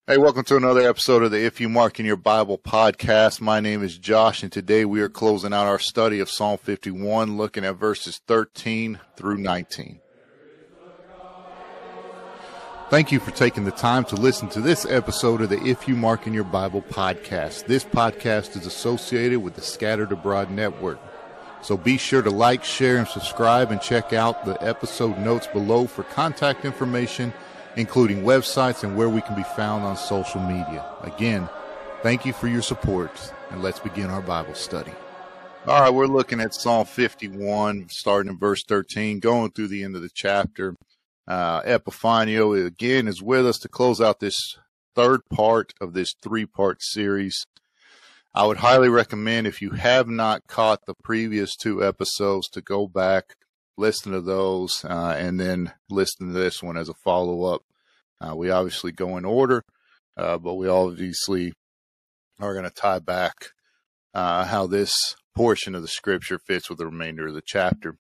Hey, welcome to another episode of the If You Mark in Your Bible podcast. My name is Josh, and today we are closing out our study of Psalm 51, looking at verses 13 through 19. Thank you for taking the time to listen to this episode of the If You Mark in Your Bible podcast. This podcast is associated with the Scattered Abroad Network. So be sure to like, share, and subscribe, and check out the episode notes below for contact information, including websites and where we can be found on social media. Again, thank you for your support, and let's begin our Bible study. All right, we're looking at Psalm 51, starting in verse 13, going through the end of the chapter. Epifanio, again, is with us to close out this third part of this three-part series. I would highly recommend, if you have not caught the previous two episodes, to go back, listen to those, and then listen to this one as a follow-up. We obviously go in order, but we obviously are going to tie back how this portion of the scripture fits with the remainder of the chapter.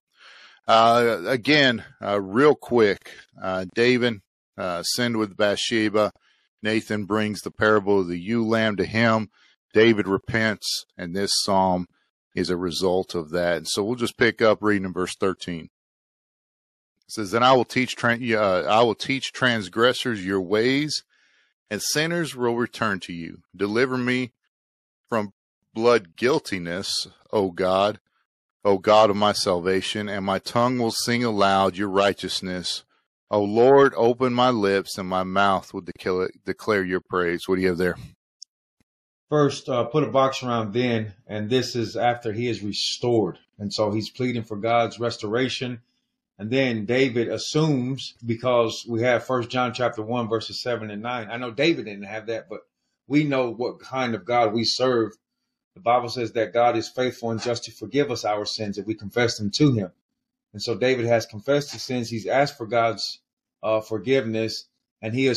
Again, real quick, David sinned with Bathsheba. Nathan brings the parable of the ewe lamb to him. David repents, and this psalm is a result of that. And so we'll just pick up reading in verse 13. It says, "Then I will teach transgressors your ways, and sinners will return to you. Deliver me from blood guiltiness, O God of my salvation, and my tongue will sing aloud your righteousness. O Lord, open my lips, and my mouth will declare your praise." What do you have there? First, put a box around then, and this is after he is restored. And so he's pleading for God's restoration. And then David assumes, because we have 1 John chapter 1, verses 7 and 9. I know David didn't have that, but we know what kind of God we serve. The Bible says that God is faithful and just to forgive us our sins if we confess them to him. And so David has confessed his sins. He's asked for God's forgiveness, and he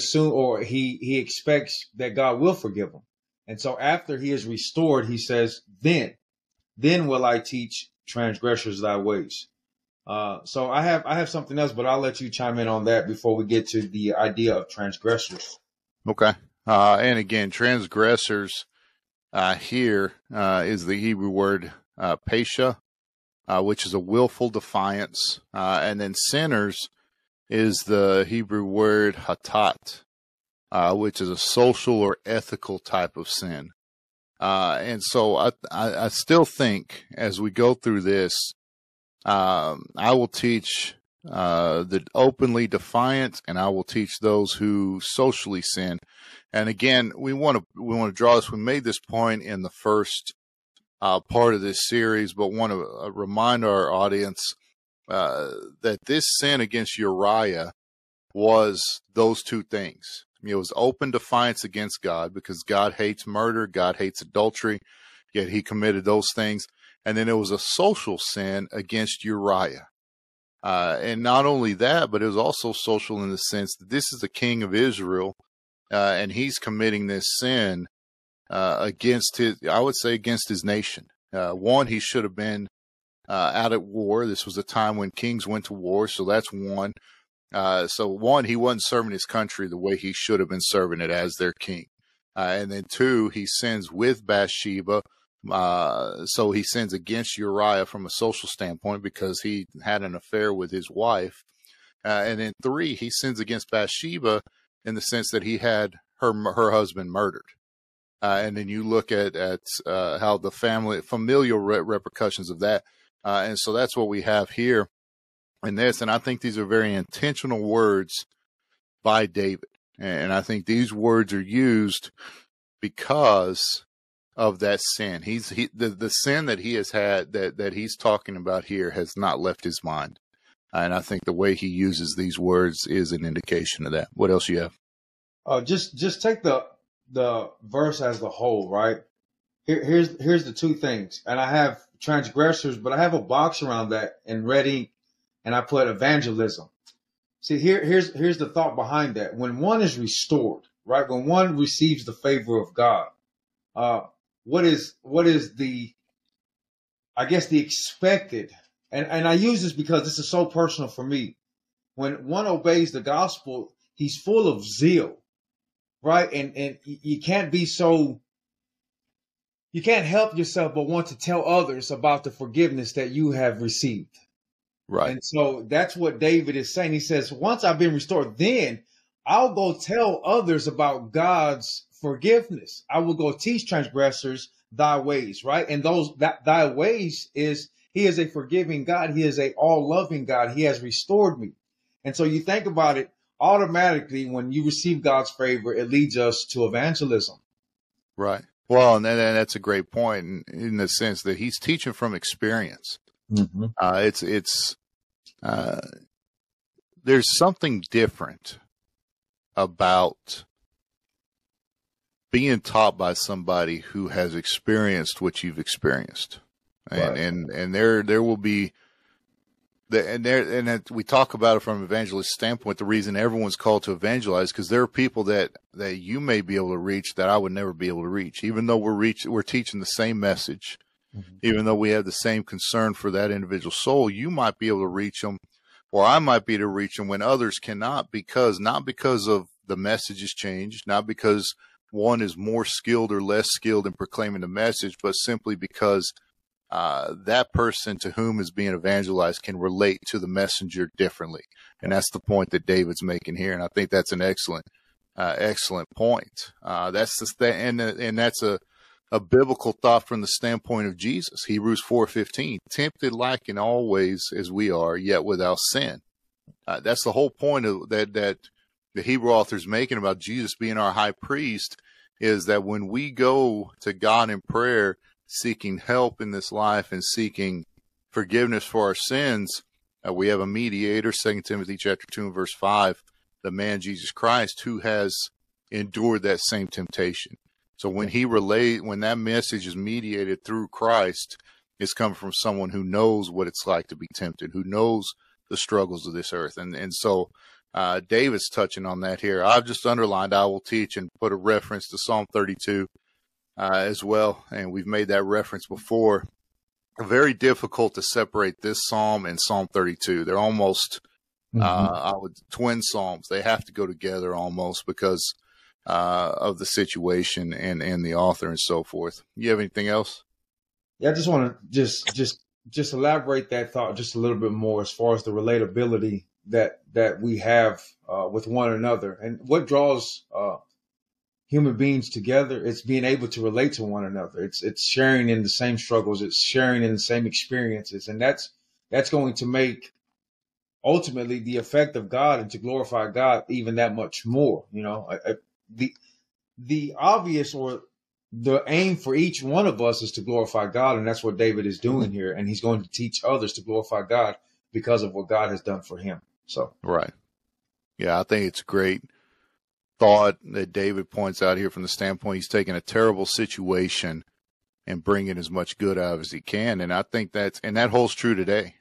expects that God will forgive him. And so after he is restored, he says, then will I teach transgressors thy ways. So I have something else, but I'll let you chime in on that before we get to the idea of transgressors. Okay. And again, transgressors here is the Hebrew word pesha, which is a willful defiance. And then sinners is the Hebrew word hatat, which is a social or ethical type of sin. And so I still think as we go through this, I will teach the openly defiant, and I will teach those who socially sin. And again, we want to draw this. We made this point in the first part of this series, but want to remind our audience that this sin against Uriah was those two things. It was open defiance against God, because God hates murder, God hates adultery, yet he committed those things. And then it was a social sin against Uriah. And not only that, but it was also social in the sense that this is the king of Israel, and he's committing this sin against his nation. One, he should have been out at war. This was a time when kings went to war, so that's one. So one, he wasn't serving his country the way he should have been serving it as their king. And then two, he sins with Bathsheba. So he sins against Uriah from a social standpoint because he had an affair with his wife. And then three, he sins against Bathsheba in the sense that he had her husband murdered. And then you look at how the familial repercussions of that. And so that's what we have here in this. And I think these are very intentional words by David. And I think these words are used because of that sin. The sin that he has had, that he's talking about here, has not left his mind. And I think the way he uses these words is an indication of that. What else you have? Just take the verse as the whole, right? Here's the two things. And I have transgressors, but I have a box around that in red ink, and I put evangelism. See, here's the thought behind that. When one is restored, right? When one receives the favor of God, what is the, I guess, the expected, and I use this because this is so personal for me. When one obeys the gospel, he's full of zeal, right? And you can't be so, you can't help yourself but want to tell others about the forgiveness that you have received. Right. And so that's what David is saying. He says, once I've been restored, then I'll go tell others about God's forgiveness. I will go teach transgressors thy ways, right? And that thy ways is, he is a forgiving God. He is a all loving God. He has restored me. And so you think about it, automatically when you receive God's favor, it leads us to evangelism. Right. Well, and that's a great point in the sense that he's teaching from experience. Mm-hmm. There's something different about being taught by somebody who has experienced what you've experienced. Right. And there will be we talk about it from an evangelist standpoint. The reason everyone's called to evangelize, because there are people that you may be able to reach that I would never be able to reach, even though we're teaching the same message, even though we have the same concern for that individual soul. You might be able to reach them, or I might be able to reach them when others cannot, not because of the message has changed, not because one is more skilled or less skilled in proclaiming the message, but simply because that person to whom is being evangelized can relate to the messenger differently. And that's the point that David's making here. And I think that's an excellent point. That's and that's a biblical thought from the standpoint of Jesus. Hebrews 4:15, tempted like in all ways as we are, yet without sin. That's the whole point of that the Hebrew author's making about Jesus being our high priest, is that when we go to God in prayer, seeking help in this life and seeking forgiveness for our sins, we have a mediator, 2 Timothy chapter 2 and verse 5, the man Jesus Christ, who has endured that same temptation. So when when that message is mediated through Christ, it's coming from someone who knows what it's like to be tempted, who knows the struggles of this earth. And so David's touching on that here. I've just underlined, I will teach, and put a reference to Psalm 32 as well. And we've made that reference before. Very difficult to separate this Psalm and Psalm 32. They're almost twin Psalms. They have to go together almost because of the situation and the author and so forth. You have anything else? Yeah, I just want to just elaborate that thought just a little bit more as far as the relatability that we have with one another, and what draws human beings together. It's being able to relate to one another. It's sharing in the same struggles. It's sharing in the same experiences, and that's going to make ultimately the effect of God and to glorify God even that much more. You know, the obvious or the aim for each one of us is to glorify God, and that's what David is doing here. And he's going to teach others to glorify God because of what God has done for him. So, right. Yeah, I think it's a great thought that David points out here from the standpoint he's taking a terrible situation and bringing as much good out of as he can. And I think that holds true today.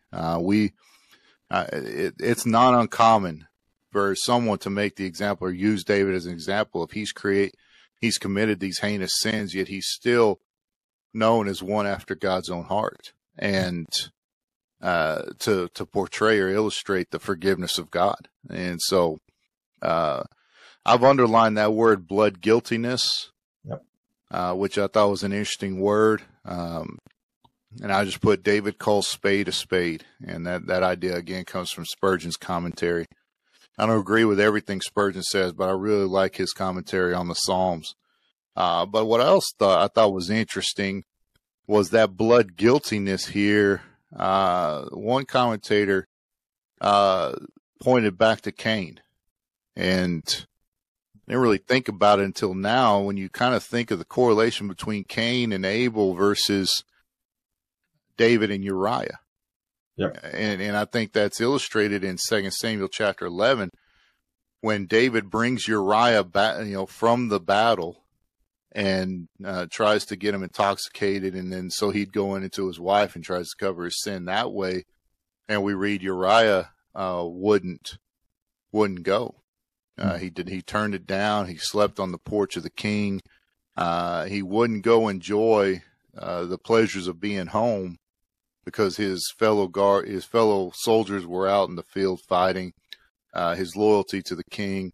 It's not uncommon for someone to make the example or use David as an example of he's committed these heinous sins, yet he's still known as one after God's own heart, and to portray or illustrate the forgiveness of God. And so I've underlined that word blood guiltiness, which I thought was an interesting word. And I just put David calls spade a spade. And that idea, again, comes from Spurgeon's commentary. I don't agree with everything Spurgeon says, but I really like his commentary on the Psalms. But what else I thought was interesting was that blood guiltiness here. One commentator pointed back to Cain, and I didn't really think about it until now when you kind of think of the correlation between Cain and Abel versus David and Uriah. Yep. And I think that's illustrated in 2 Samuel chapter 11 when David brings Uriah back, from the battle and tries to get him intoxicated, and then so he'd go into his wife and tries to cover his sin that way. And we read Uriah wouldn't go. He turned it down. He slept on the porch of the king. He wouldn't go enjoy the pleasures of being home because his fellow soldiers were out in the field fighting. His loyalty to the king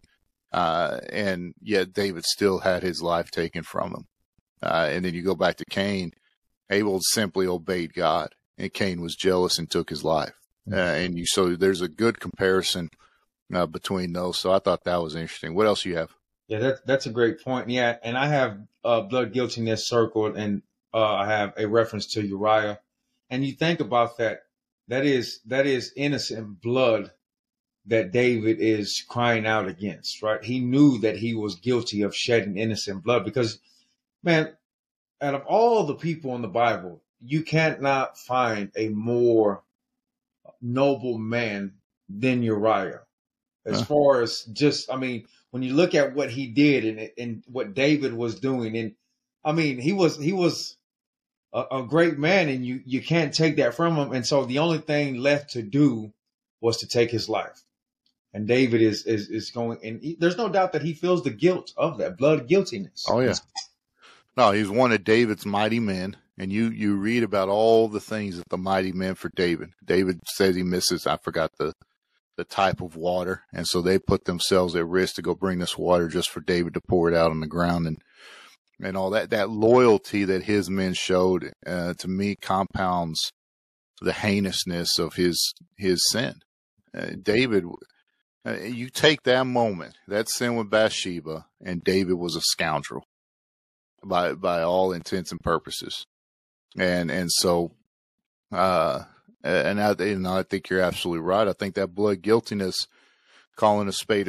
and yet David still had his life taken from him. And then you go back to Cain. Abel simply obeyed God, and Cain was jealous and took his life. So there's a good comparison between those. So I thought that was interesting. What else you have? Yeah, that's a great point. Yeah, and I have blood guiltiness circled, and I have a reference to Uriah. And you think about that. That is innocent blood that David is crying out against, right? He knew that he was guilty of shedding innocent blood because, man, out of all the people in the Bible, you cannot find a more noble man than Uriah. As far as just, I mean, when you look at what he did and what David was doing, and I mean, he was a great man, and you can't take that from him. And so the only thing left to do was to take his life. And David is going, and there's no doubt that he feels the guilt of that blood guiltiness. Oh yeah, no, he's one of David's mighty men, and you read about all the things that the mighty men for David. David says he misses, I forgot the type of water, and so they put themselves at risk to go bring this water just for David to pour it out on the ground, and all that loyalty that his men showed to me compounds the heinousness of his sin. David. You take that moment, that sin with Bathsheba, and David was a scoundrel by all intents and purposes. And so, I think you're absolutely right. I think that blood guiltiness, calling a spade,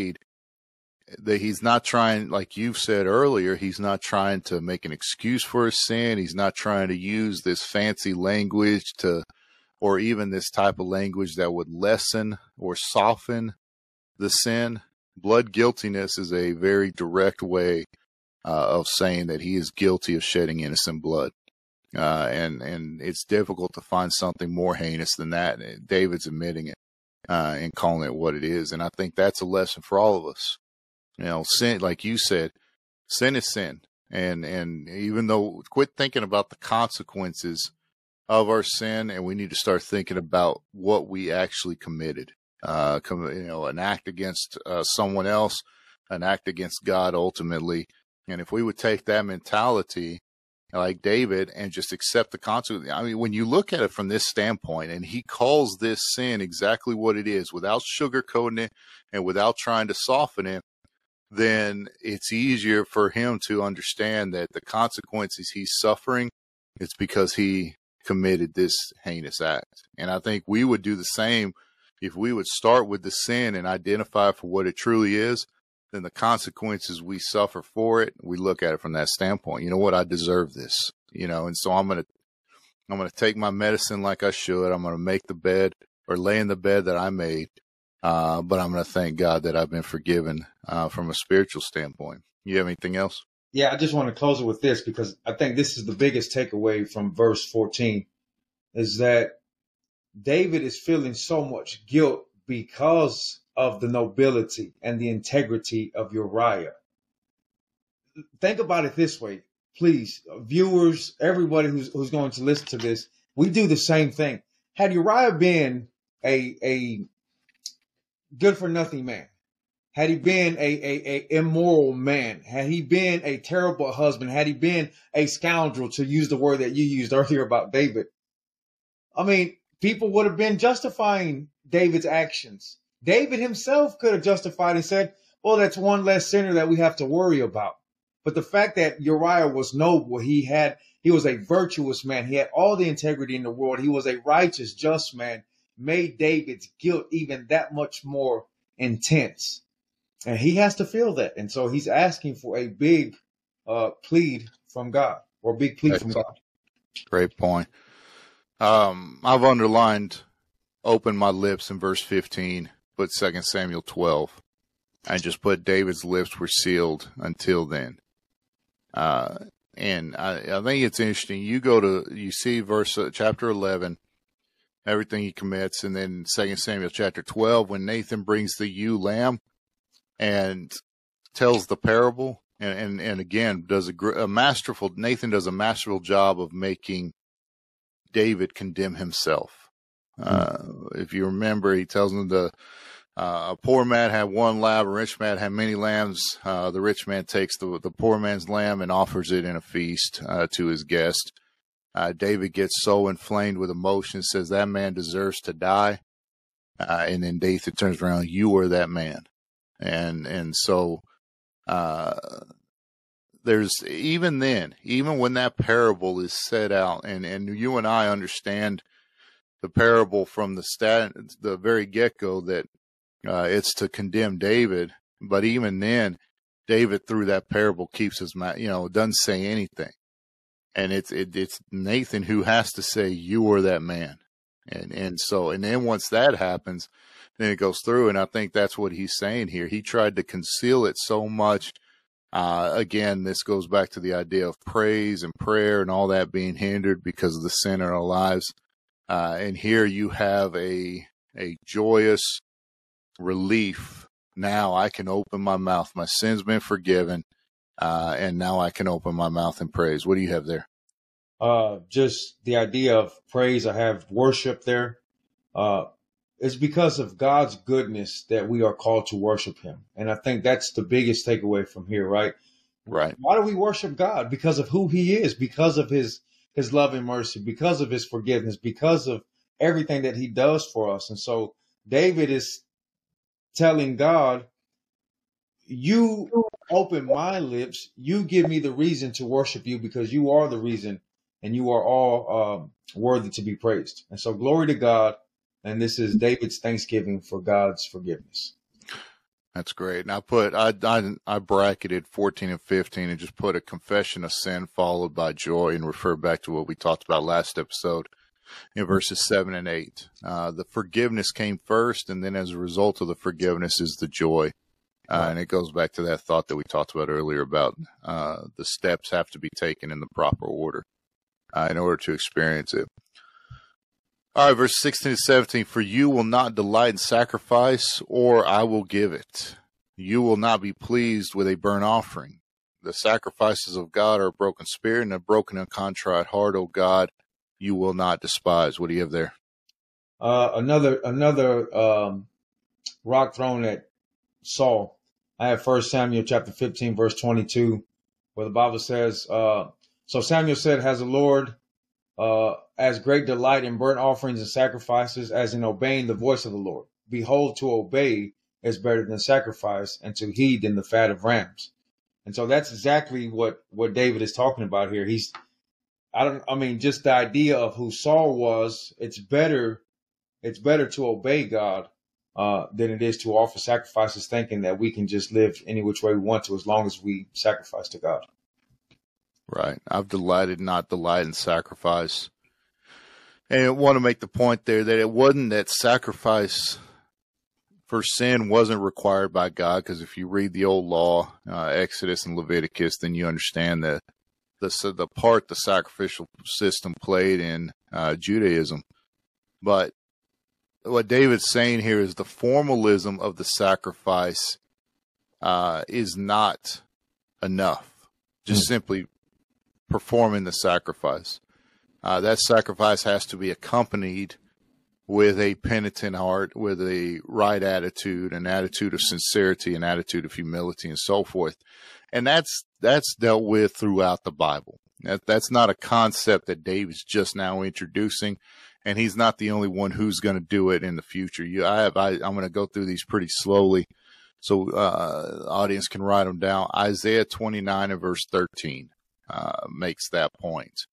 that he's not trying, like you've said earlier, he's not trying to make an excuse for his sin. He's not trying to use this fancy language or even this type of language that would lessen or soften the sin. Blood guiltiness is a very direct way of saying that he is guilty of shedding innocent blood. And it's difficult to find something more heinous than that. David's admitting it and calling it what it is. And I think that's a lesson for all of us. You know, sin, like you said, sin is sin. And even though, quit thinking about the consequences of our sin, and we need to start thinking about what we actually committed. An act against someone else, an act against God ultimately. And if we would take that mentality like David and just accept the consequence, I mean, when you look at it from this standpoint, and he calls this sin exactly what it is without sugarcoating it and without trying to soften it, then it's easier for him to understand that the consequences he's suffering, it's because he committed this heinous act. And I think we would do the same. If we would start with the sin and identify for what it truly is, then the consequences we suffer for it, we look at it from that standpoint. You know what? I deserve this, and so I'm going to take my medicine like I should. I'm going to make the bed or lay in the bed that I made. But I'm going to thank God that I've been forgiven, from a spiritual standpoint. You have anything else? Yeah, I just want to close it with this because I think this is the biggest takeaway from verse 14 is that David is feeling so much guilt because of the nobility and the integrity of Uriah. Think about it this way, please, viewers, everybody who's going to listen to this, we do the same thing. Had Uriah been a good for nothing man, had he been a immoral man, had he been a terrible husband, had he been a scoundrel, to use the word that you used earlier about David, I mean, people would have been justifying David's actions. David himself could have justified and said, well, that's one less sinner that we have to worry about. But the fact that Uriah was noble, he was a virtuous man. He had all the integrity in the world. He was a righteous, just man, made David's guilt even that much more intense. And he has to feel that. And so he's asking for a big plead from God, or a big plea from God. Great point. I've underlined, open my lips in verse 15, put 2 Samuel 12, and just put David's lips were sealed until then. And I think it's interesting. You see chapter 11, everything he commits, and then 2 Samuel chapter 12, when Nathan brings the ewe lamb and tells the parable, and again, Nathan does a masterful job of making David condemn himself. If you remember, he tells him A poor man had one lamb, a rich man had many lambs. The rich man takes the poor man's lamb and offers it in a feast to his guest. David gets so inflamed with emotion, says that man deserves to die. And then Nathan turns around, you are that man. And so there's even when that parable is set out, and you and I understand the parable from the very get-go that it's to condemn David, but even then, David through that parable keeps his mouth, doesn't say anything, and it's Nathan who has to say, "You are that man," and then once that happens, then it goes through, and I think that's what he's saying here. He tried to conceal it so much. Again, this goes back to the idea of praise and prayer and all that being hindered because of the sin in our lives. And here you have a joyous relief. Now I can open my mouth. My sin's been forgiven. And now I can open my mouth and praise. What do you have there? Just the idea of praise. I have worship there. It's because of God's goodness that we are called to worship him. And I think that's the biggest takeaway from here, right? Right. Why do we worship God? Because of who he is, because of his love and mercy, because of his forgiveness, because of everything that he does for us. And so David is telling God, you open my lips, you give me the reason to worship you because you are the reason and you are all worthy to be praised. And so glory to God. And this is David's thanksgiving for God's forgiveness. That's great. And I bracketed 14 and 15 and just put a confession of sin followed by joy and refer back to what we talked about last episode in verses 7 and 8. The forgiveness came first, and then as a result of the forgiveness is the joy. And it goes back to that thought that we talked about earlier about the steps have to be taken in the proper order in order to experience it. All right, verse 16 to 17, for you will not delight in sacrifice, or I will give it. You will not be pleased with a burnt offering. The sacrifices of God are a broken spirit and a broken and contrite heart, O God, you will not despise. What do you have there? Another rock thrown at Saul. I have 1 Samuel chapter 15, verse 22, where the Bible says, so Samuel said, has the Lord as great delight in burnt offerings and sacrifices as in obeying the voice of the Lord. Behold, to obey is better than sacrifice, and to heed than the fat of rams. And so that's exactly what David is talking about here. Just the idea of who Saul was, it's better to obey God than it is to offer sacrifices, thinking that we can just live any which way we want to as long as we sacrifice to God. Right. I've delighted, not delight in sacrifice. And I want to make the point there that it wasn't that sacrifice for sin wasn't required by God, because if you read the old law, Exodus and Leviticus, then you understand that the part the sacrificial system played in Judaism. But what David's saying here is the formalism of the sacrifice is not enough. Just simply performing the sacrifice. That sacrifice has to be accompanied with a penitent heart, with a right attitude, an attitude of sincerity, an attitude of humility, and so forth. And that's dealt with throughout the Bible. That's not a concept that David's just now introducing, and he's not the only one who's going to do it in the future. I'm going to go through these pretty slowly so the audience can write them down. Isaiah 29 and verse 13 makes that point.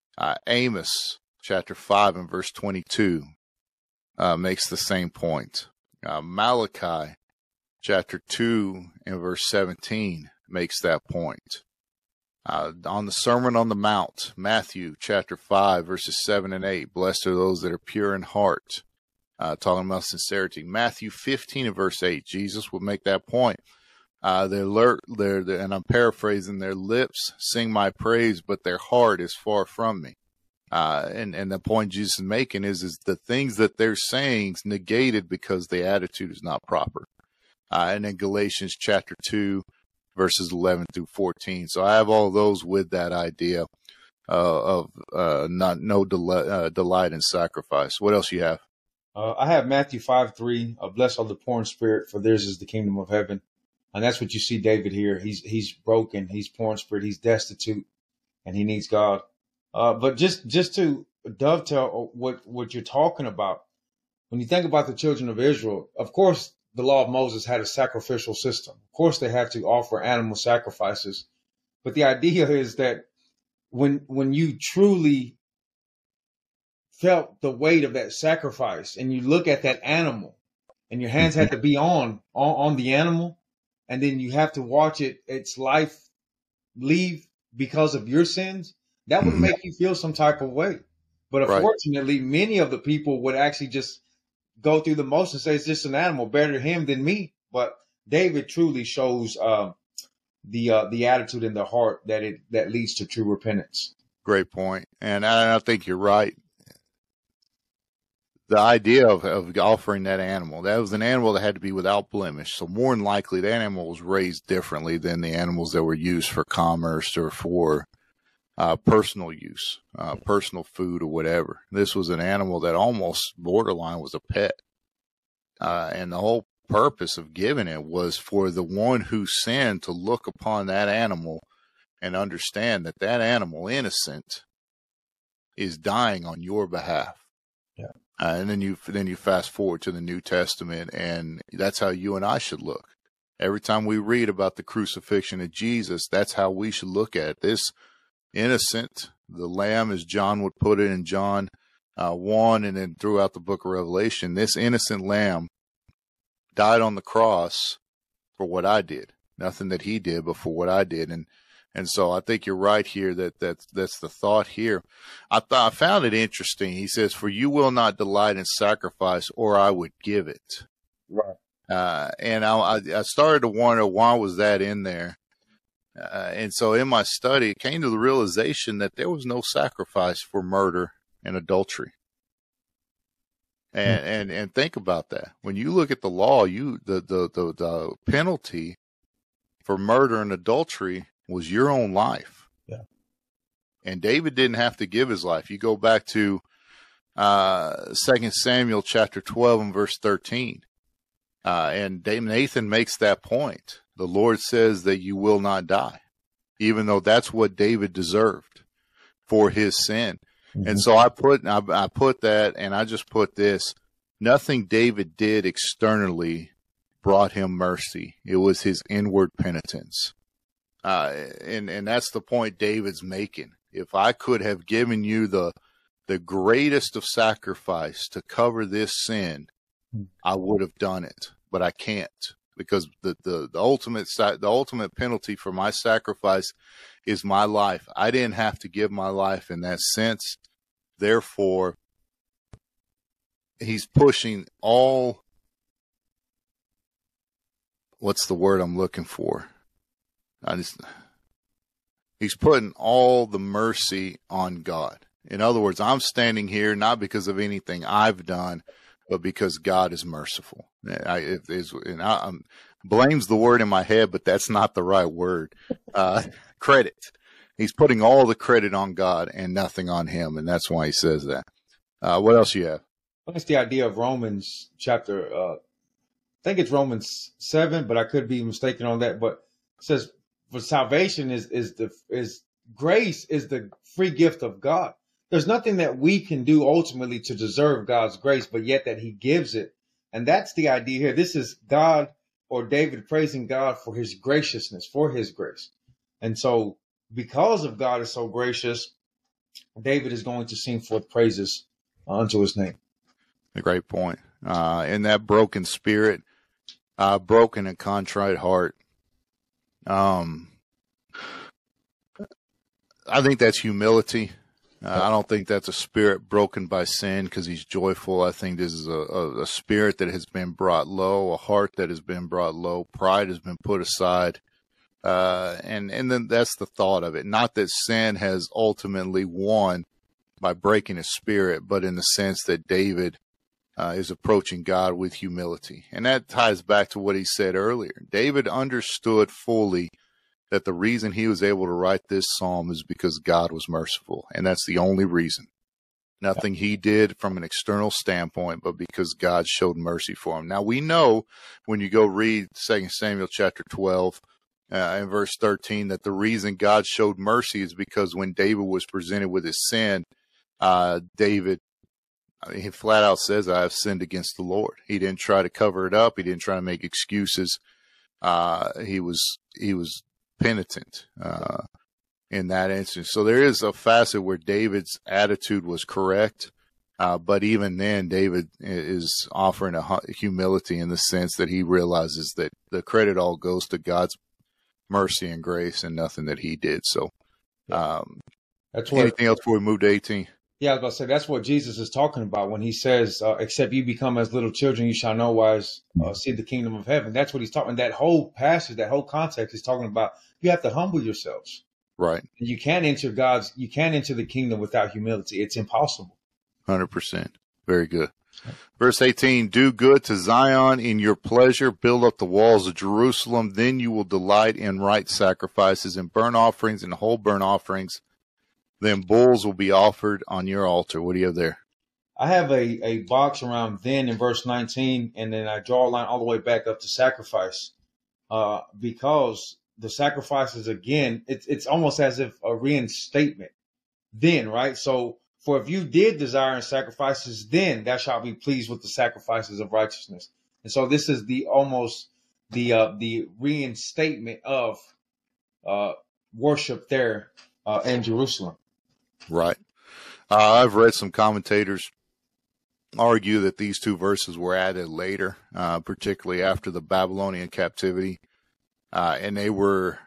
Amos chapter 5 and verse 22 makes the same point. Malachi chapter 2 and verse 17 makes that point. On the Sermon on the Mount, Matthew chapter 5 verses 7 and 8, blessed are those that are pure in heart, talking about sincerity. Matthew 15 and verse 8, Jesus will make that point. And I'm paraphrasing, their lips sing my praise, but their heart is far from me. And the point Jesus is making is the things that they're saying is negated because the attitude is not proper. And then Galatians chapter 2, verses 11 through 14. So I have all those with that idea of no delight in sacrifice. What else you have? I have Matthew 5:3. Blessed are the poor in spirit, for theirs is the kingdom of heaven. And that's what you see David here. He's broken. He's poor in spirit. He's destitute, and he needs God. But just to dovetail what you're talking about, when you think about the children of Israel, of course, the law of Moses had a sacrificial system. Of course, they had to offer animal sacrifices. But the idea is that when you truly felt the weight of that sacrifice and you look at that animal and your hands had to be on the animal, and then you have to watch its life leave because of your sins, that would make you feel some type of way. But unfortunately, many of the people would actually just go through the motions and say it's just an animal, better him than me. But David truly shows the attitude in the heart that leads to true repentance. Great point. And I think you're right. The idea of offering that was an animal that had to be without blemish. So more than likely, that animal was raised differently than the animals that were used for commerce or for personal use, personal food or whatever. This was an animal that almost borderline was a pet. And the whole purpose of giving it was for the one who sinned to look upon that animal and understand that that animal, innocent, is dying on your behalf. Yeah. And then you fast forward to the New Testament, and that's how you and I should look. Every time we read about the crucifixion of Jesus, that's how we should look at it. This innocent, the lamb, as John would put it in John 1, and then throughout the book of Revelation, this innocent lamb died on the cross for what I did. Nothing that he did, but for what I did. And so I think you're right here that's the thought here. I found it interesting. He says, "For you will not delight in sacrifice, or I would give it." Right. And I started to wonder, why was that in there? And so in my study, it came to the realization that there was no sacrifice for murder and adultery. And think about that. When you look at the law, the penalty for murder and adultery was your own life. Yeah. And David didn't have to give his life. You go back to 2 Samuel chapter 12 and verse 13. And Nathan makes that point. The Lord says that you will not die, even though that's what David deserved for his sin. Mm-hmm. And so I put that, and I just put this: nothing David did externally brought him mercy. It was his inward penitence. And that's the point David's making. If I could have given you the greatest of sacrifice to cover this sin, I would have done it, but I can't, because the ultimate penalty for my sacrifice is my life. I didn't have to give my life in that sense. Therefore, he's pushing all, what's the word I'm looking for? He's putting all the mercy on God. In other words, I'm standing here not because of anything I've done, but because God is merciful. Blame's the word in my head, but that's not the right word. Credit. He's putting all the credit on God and nothing on him, and that's why he says that. What else you have? That's the idea of Romans chapter, I think it's Romans 7, but I could be mistaken on that. But it says, for salvation is grace is the free gift of God. There's nothing that we can do ultimately to deserve God's grace, but yet that he gives it. And that's the idea here. This is God, or David, praising God for his graciousness, for his grace. And so because of God is so gracious, David is going to sing forth praises unto his name. A great point. In that broken spirit, broken and contrite heart, I think that's humility. I don't think that's a spirit broken by sin because he's joyful. I think this is a spirit that has been brought low, a heart that has been brought low. Pride has been put aside. And then that's the thought of it. Not that sin has ultimately won by breaking his spirit, but in the sense that David is approaching God with humility. And that ties back to what he said earlier. David understood fully that the reason he was able to write this psalm is because God was merciful. And that's the only reason. Nothing he did from an external standpoint, but because God showed mercy for him. Now, we know when you go read 2 Samuel chapter 12 and verse 13 that the reason God showed mercy is because when David was presented with his sin, David, he flat out says, I have sinned against the Lord. He didn't try to cover it up. He didn't try to make excuses. He was penitent in that instance. So there is a facet where David's attitude was correct. But even then, David is offering a humility in the sense that he realizes that the credit all goes to God's mercy and grace and nothing that he did. So, that's what, anything else before we move to 18? Yeah, I was about to say, that's what Jesus is talking about when he says, except you become as little children, you shall no wise see the kingdom of heaven. That's what he's talking. That whole passage, that whole context is talking about, you have to humble yourselves. Right. You can't enter the kingdom without humility. It's impossible. 100%. Very good. Verse 18, do good to Zion in your pleasure, build up the walls of Jerusalem, then you will delight in right sacrifices and burnt offerings and whole burnt offerings. Then bulls will be offered on your altar. What do you have there? I have a box around then in verse 19, and then I draw a line all the way back up to sacrifice, because the sacrifices, again, it's almost as if a reinstatement then, right? So, for if you did desire in sacrifices, then thou shalt be pleased with the sacrifices of righteousness. And so this is the reinstatement of worship there in Jerusalem. Right. I've read some commentators argue that these two verses were added later, particularly after the Babylonian captivity, and they were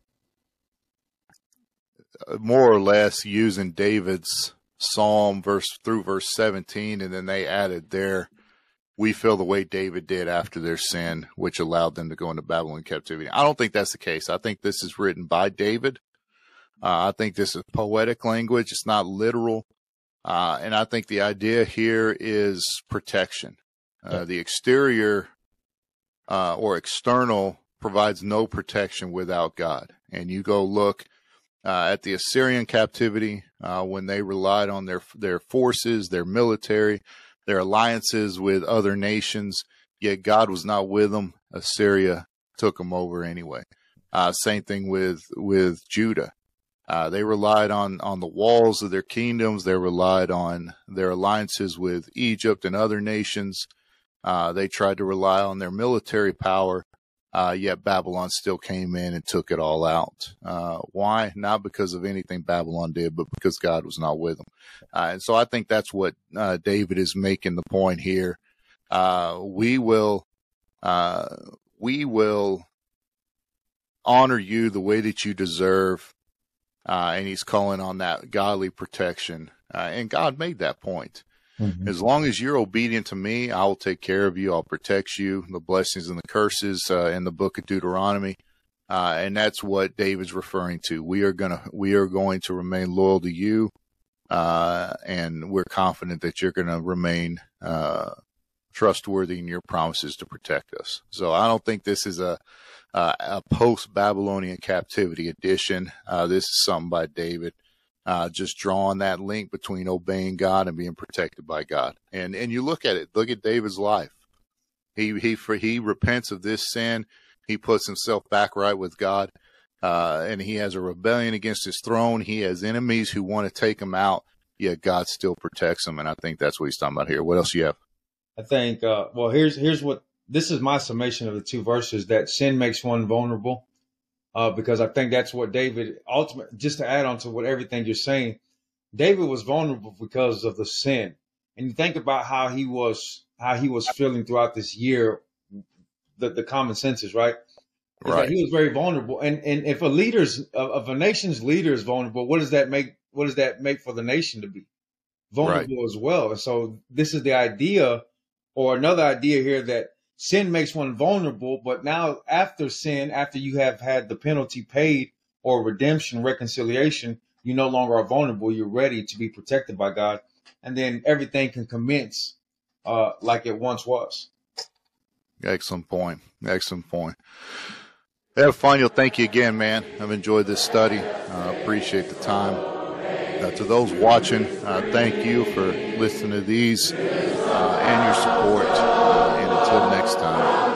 more or less using David's Psalm through verse 17, and then they added there, we feel the way David did after their sin, which allowed them to go into Babylonian captivity. I don't think that's the case. I think this is written by David. I think this is poetic language. It's not literal. And I think the idea here is protection. The exterior or external provides no protection without God. And you go look at the Assyrian captivity, when they relied on their forces, their military, their alliances with other nations, yet God was not with them. Assyria took them over anyway. Same thing with Judah. They relied on the walls of their kingdoms. They relied on their alliances with Egypt and other nations. They tried to rely on their military power. Yet Babylon still came in and took it all out. Why? Not because of anything Babylon did, but because God was not with them. And so I think that's what David is making the point here. We will honor you the way that you deserve. And he's calling on that godly protection. And God made that point. Mm-hmm. As long as you're obedient to me, I will take care of you. I'll protect you. The blessings and the curses in the book of Deuteronomy. And that's what David's referring to. We are going to remain loyal to you. And we're confident that you're going to remain trustworthy in your promises to protect us. So I don't think this is a post-Babylonian captivity edition. This is something by David. Just drawing that link between obeying God and being protected by God. And you look at it, look at David's life. He repents of this sin. He puts himself back right with God. And he has a rebellion against his throne. He has enemies who want to take him out, yet God still protects him. And I think that's what he's talking about here. What else you have? I think, here's what, this is my summation of the two verses, that sin makes one vulnerable. Because I think that's what David ultimately, just to add on to what everything you're saying, David was vulnerable because of the sin. And you think about how he was feeling throughout this year, the common senses, right? Right. He was very vulnerable. And if a nation's leader is vulnerable, what does that make for the nation to be vulnerable right. as well? And so this is the idea, or another idea here, that sin makes one vulnerable, but now after sin, after you have had the penalty paid or redemption, reconciliation, you no longer are vulnerable. You're ready to be protected by God. And then everything can commence like it once was. Excellent point. Excellent point. Epifanio, thank you again, man. I've enjoyed this study. Appreciate the time. To those watching, thank you for listening to these and your support. And until next time.